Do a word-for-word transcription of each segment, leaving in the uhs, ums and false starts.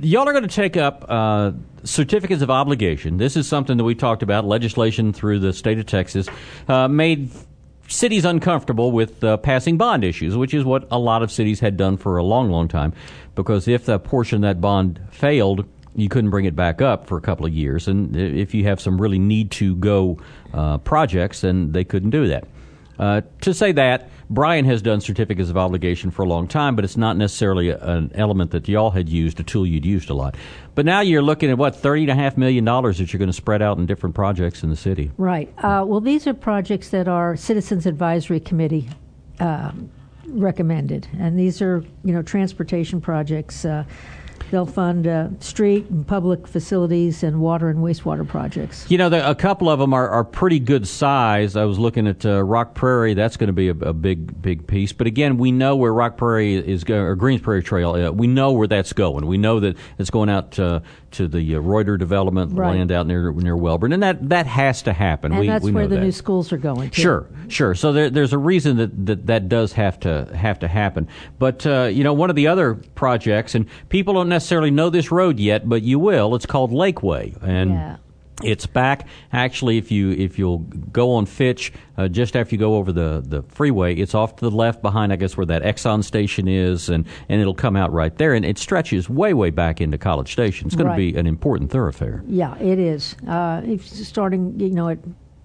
y'all are going to take up uh, certificates of obligation. This is something that we talked about. Legislation through the state of Texas uh, made cities uncomfortable with uh, passing bond issues, which is what a lot of cities had done for a long, long time. Because if that portion of that bond failed, you couldn't bring it back up for a couple of years. And if you have some really need-to-go uh, projects, then they couldn't do that. Uh, to say that, Brian has done certificates of obligation for a long time, but it's not necessarily a, an element that y'all had used, a tool you'd used a lot. But now you're looking at, what, thirty point five million dollars that you're going to spread out in different projects in the city. Right. Uh, well, these are projects that our Citizens Advisory Committee uh, recommended. And these are, you know, transportation projects. Uh, They'll fund uh, street and public facilities and water and wastewater projects. You know, the, a couple of them are, are pretty good size. I was looking at uh, Rock Prairie. That's going to be a, a big, big piece. But again, we know where Rock Prairie is going, or Greens Prairie Trail. Uh, we know where that's going. We know that it's going out uh, to the uh, Reuter development right. land out near near Welborn, and that, that has to happen. And we, that's we where know the that. new schools are going to. Sure, sure. So there, there's a reason that, that that does have to have to happen. But uh, you know, one of the other projects, and people don't necessarily know this road yet, but you will. It's called Lakeway, and yeah. it's back. Actually, if you if you'll go on Fitch, uh, just after you go over the, the freeway, it's off to the left behind, I guess, where that Exxon station is, and, and it'll come out right there, and it stretches way way back into College Station. It's going right. to be an important thoroughfare. Yeah, it is. Uh, it's starting, you know, at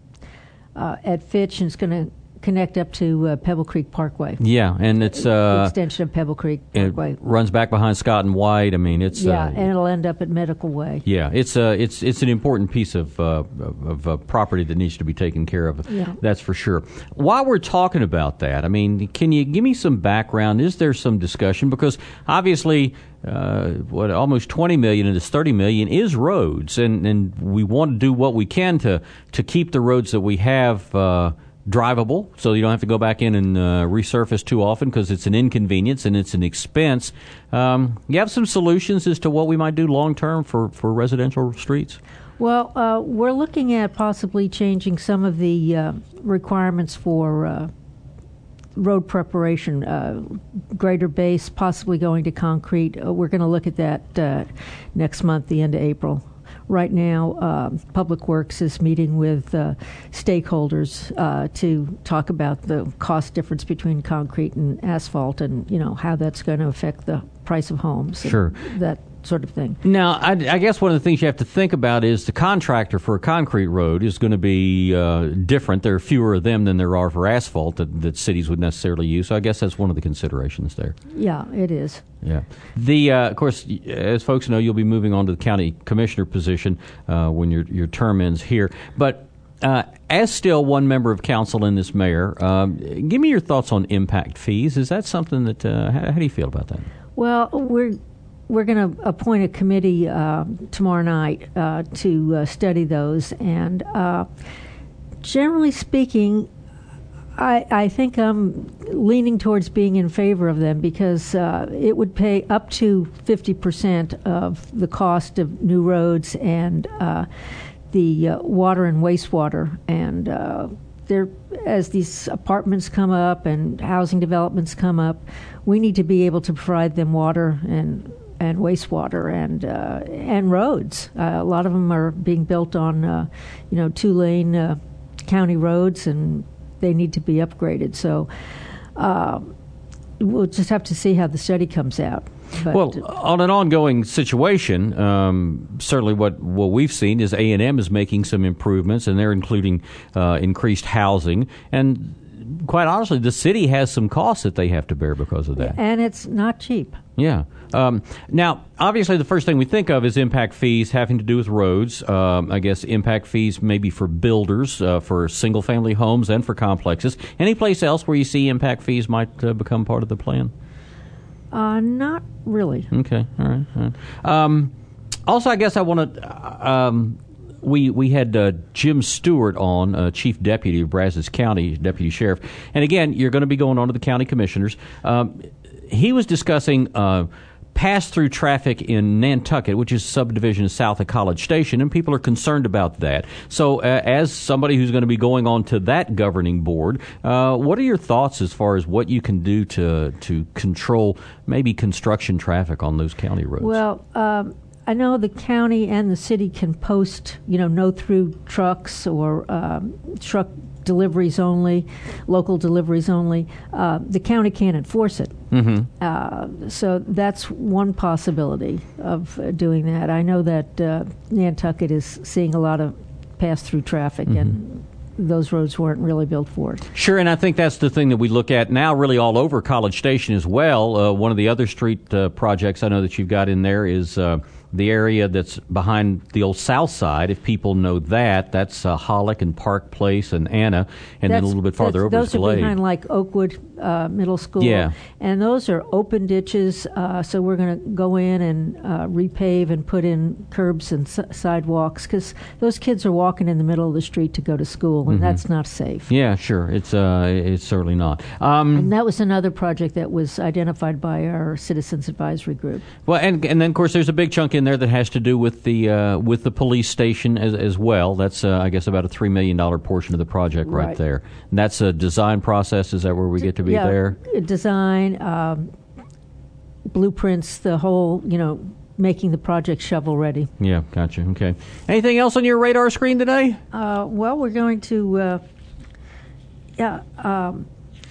uh, at Fitch, and it's going to connect up to uh, Pebble Creek Parkway. Yeah, and it's uh, extension of Pebble Creek Parkway. It runs back behind Scott and White. I mean, it's yeah, uh, and it'll end up at Medical Way. Yeah, it's uh, it's it's an important piece of uh, of uh, property that needs to be taken care of. Yeah. That's for sure. While we're talking about that, I mean, can you give me some background? Is there some discussion? Because obviously, uh, what almost twenty million of this thirty million is roads, and, and we want to do what we can to to keep the roads that we have Uh, drivable, so you don't have to go back in and uh, resurface too often, because it's an inconvenience and it's an expense. Um, you have some solutions as to what we might do long term for, for residential streets? Well, uh, we're looking at possibly changing some of the uh, requirements for uh, road preparation, uh, greater base, possibly going to concrete. Uh, we're going to look at that uh, next month, the end of April. Right now, uh, Public Works is meeting with uh, stakeholders uh, to talk about the cost difference between concrete and asphalt, and you know how that's going to affect the price of homes. Sure. That sort of thing. Now, I, I guess one of the things you have to think about is the contractor for a concrete road is going to be uh, different. There are fewer of them than there are for asphalt that, that cities would necessarily use. So I guess that's one of the considerations there. Yeah, it is. Yeah. The uh, of course, as folks know, you'll be moving on to the county commissioner position uh, when your your term ends here. But uh, as still one member of council in this mayor, um, give me your thoughts on impact fees. Is that something that uh, how, how do you feel about that? Well, we're we're going to appoint a committee uh, tomorrow night uh, to uh, study those, and uh, generally speaking, I, I think I'm leaning towards being in favor of them, because uh, it would pay up to fifty percent of the cost of new roads and uh, the uh, water and wastewater. And uh, there, as these apartments come up and housing developments come up, we need to be able to provide them water and and wastewater and uh, and roads. Uh, a lot of them are being built on, uh, you know, two-lane uh, county roads, and they need to be upgraded. So uh, we'll just have to see how the study comes out. But, well, on an ongoing situation, um, certainly what, what we've seen is A and M is making some improvements, and they're including uh, increased housing. And quite honestly, the city has some costs that they have to bear because of that. And it's not cheap. Yeah. Um, now, obviously, the first thing we think of is impact fees having to do with roads. Um, I guess impact fees maybe for builders, uh, for single-family homes, and for complexes. Any place else where you see impact fees might uh, become part of the plan? Uh, not really. Okay. All right. All right. Um, also, I guess I want to... Um, We we had uh, Jim Stewart on, uh, Chief Deputy of Brazos County, Deputy Sheriff. And again, you're going to be going on to the county commissioners. Um, he was discussing uh, pass-through traffic in Nantucket, which is a subdivision south of College Station, and people are concerned about that. So uh, as somebody who's going to be going on to that governing board, uh, what are your thoughts as far as what you can do to to control maybe construction traffic on those county roads? Well, um, I know the county and the city can post, you know, no-through trucks or um, truck deliveries only, local deliveries only. Uh, the county can't enforce it. Mm-hmm. Uh, so that's one possibility of uh, doing that. I know that uh, Nantucket is seeing a lot of pass-through traffic, mm-hmm. and those roads weren't really built for it. Sure, and I think that's the thing that we look at now really all over College Station as well. Uh, one of the other street uh, projects I know that you've got in there is uh, the area that's behind the old South Side. If people know that, that's uh, Hollick and Park Place and Anna, and that's, then a little bit farther over is Glade. Those are behind like Oakwood uh, Middle School. Yeah. And those are open ditches, uh, so we're going to go in and uh, repave and put in curbs and s- sidewalks, because those kids are walking in the middle of the street to go to school, and mm-hmm. that's not safe. Yeah, sure. It's uh, it's certainly not. Um, and that was another project that was identified by our Citizens Advisory Group. Well, and and then, of course, there's a big chunk in there that has to do with the uh, with the police station as, as well. That's, uh, I guess, about a three million dollars portion of the project right, right there. And that's a design process. Is that where we get to be yeah, there? Design, um, blueprints, the whole, you know, making the project shovel ready. Yeah, gotcha. Okay. Anything else on your radar screen today? Uh, well, we're going to, uh, yeah, um,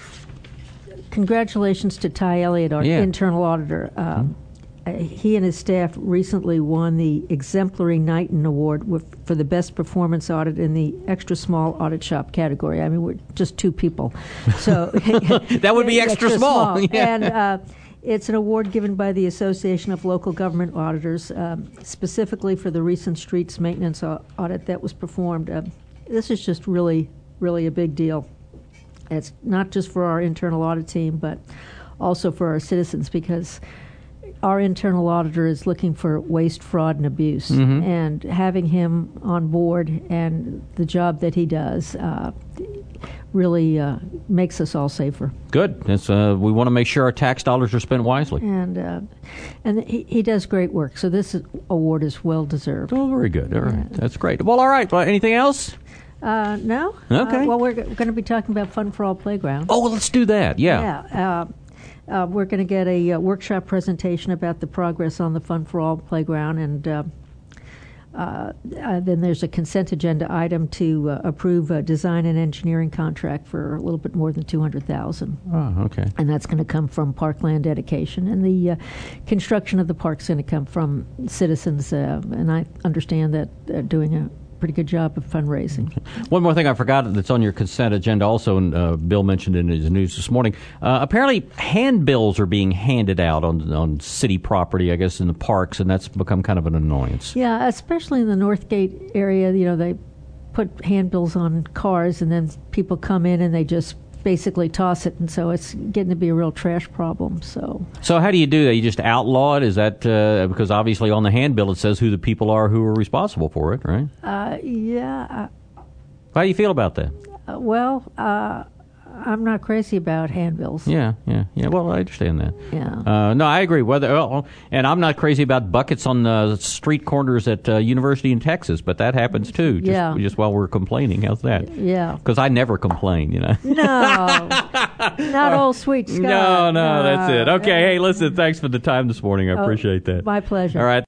congratulations to Ty Elliott, our yeah. internal auditor. Um, mm-hmm. He and his staff recently won the Exemplary Knighton Award for the best performance audit in the extra small audit shop category. I mean, we're just two people. So that would be extra, extra small. small. Yeah. And uh, it's an award given by the Association of Local Government Auditors, um, specifically for the recent streets maintenance audit that was performed. Uh, this is just really, really a big deal. It's not just for our internal audit team, but also for our citizens, because our internal auditor is looking for waste, fraud, and abuse, mm-hmm. and having him on board and the job that he does uh, really uh, makes us all safer. Good. That's, uh, we want to make sure our tax dollars are spent wisely. And uh, and he, he does great work, so this is, award is well deserved. Oh, very good. All right, yeah. That's great. Well, all right. Well, anything else? Uh, no. Okay. Uh, well, we're, g- we're going to be talking about Fun for All Playground. Oh, well, let's do that. Yeah. Yeah. Uh, Uh, we're going to get a uh, workshop presentation about the progress on the Fun for All playground, and uh, uh, uh, then there's a consent agenda item to uh, approve a design and engineering contract for a little bit more than two hundred thousand dollars. Oh, okay. And that's going to come from Parkland Dedication, and the uh, construction of the park's going to come from citizens. Uh, and I understand that they're doing a pretty good job of fundraising. One more thing I forgot that's on your consent agenda also, and uh, Bill mentioned in his news this morning. Uh, apparently, handbills are being handed out on on city property, I guess, in the parks, and that's become kind of an annoyance. Yeah, especially in the Northgate area. You know, they put handbills on cars, and then people come in and they just basically toss it, and so it's getting to be a real trash problem. So, so how do you do that? You just outlaw it? Is that uh, because obviously on the handbill it says who the people are who are responsible for it, right? Uh, yeah. Uh, how do you feel about that? Uh, well, uh, I'm not crazy about handbills. Yeah, yeah, yeah. Well, I understand that. Yeah. Uh, no, I agree. Whether well, and I'm not crazy about buckets on the street corners at uh, University in Texas, but that happens too. Just, yeah. Just while we're complaining, how's that? Yeah. Because I never complain, you know. No. Not old sweet Scott. No, no, no, that's it. Okay. Hey, listen. Thanks for the time this morning. I oh, appreciate that. My pleasure. All right.